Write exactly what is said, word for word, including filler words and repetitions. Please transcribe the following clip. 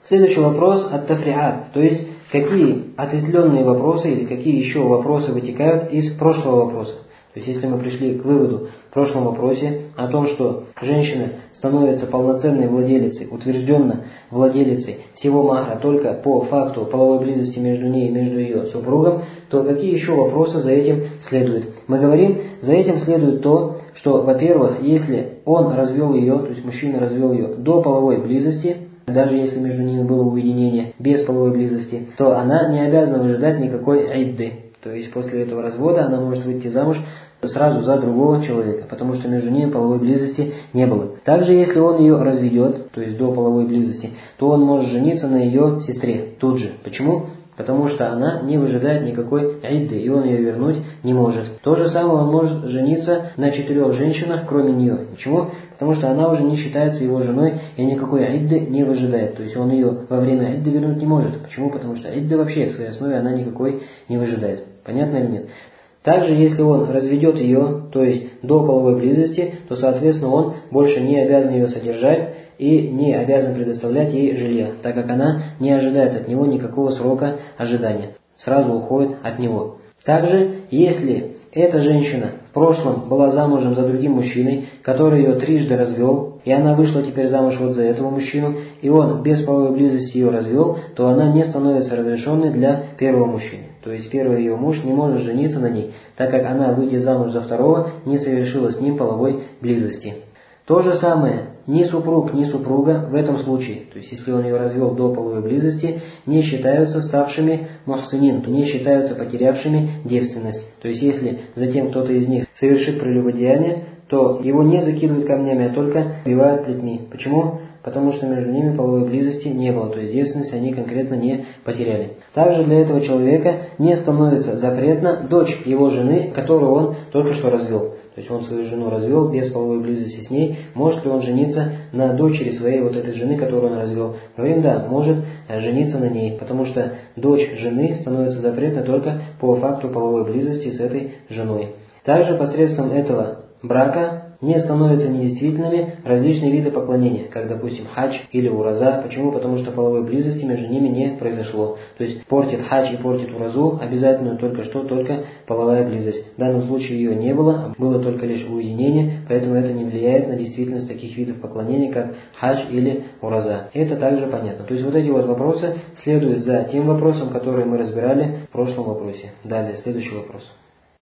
Следующий вопрос от тафриат, то есть какие ответвленные вопросы или какие еще вопросы вытекают из прошлого вопроса. То есть если мы пришли к выводу в прошлом вопросе о том, что женщина становится полноценной владелицей, утвержденно владелицей всего махра только по факту половой близости между ней и между ее супругом, то какие еще вопросы за этим следуют? Мы говорим, за этим следует то, что, во-первых, если он развел ее, то есть мужчина развел ее до половой близости, даже если между ними было уединение без половой близости, то она не обязана выжидать никакой идды. То есть после этого развода она может выйти замуж сразу за другого человека, потому что между ними половой близости не было. Также если он ее разведет, то есть до половой близости, то он может жениться на ее сестре тут же. Почему? Потому что она не выжидает никакой идды, и он ее вернуть не может. То же самое он может жениться на четырех женщинах, кроме нее. Почему? Потому что она уже не считается его женой и никакой идды не выжидает. То есть он ее во время идды вернуть не может. Почему? Потому что идда вообще в своей основе она никакой не выжидает. Понятно или нет? Также, если он разведет ее, то есть до половой близости, то, соответственно, он больше не обязан ее содержать и не обязан предоставлять ей жилье, так как она не ожидает от него никакого срока ожидания, сразу уходит от него. Также, если эта женщина в прошлом была замужем за другим мужчиной, который ее трижды развел, и она вышла теперь замуж вот за этого мужчину, и он без половой близости ее развел, то она не становится разрешенной для первого мужчины. То есть первый ее муж не может жениться на ней, так как она, выйдя замуж за второго, не совершила с ним половой близости. То же самое, ни супруг, ни супруга в этом случае, то есть если он ее развел до половой близости, не считаются ставшими мухсинин, не считаются потерявшими девственность. То есть если затем кто-то из них совершит прелюбодеяние, то его не закидывают камнями, а только бивают плетьми. Почему? Потому что между ними половой близости не было, то есть девственность они конкретно не потеряли. Также для этого человека не становится запретна дочь его жены, которую он только что развел. То есть он свою жену развел без половой близости с ней. Может ли он жениться на дочери своей вот этой жены, которую он развел? Говорим, да, может жениться на ней, потому что дочь жены становится запретной только по факту половой близости с этой женой. Также посредством этого брака не становятся недействительными различные виды поклонения, как, допустим, хадж или ураза. Почему? Потому что половой близости между ними не произошло. То есть портит хадж и портит уразу обязательно только что, только половая близость. В данном случае ее не было, было только лишь уединение, поэтому это не влияет на действительность таких видов поклонения, как хадж или ураза. Это также понятно. То есть вот эти вот вопросы следуют за тем вопросом, который мы разбирали в прошлом вопросе. Далее, следующий вопрос.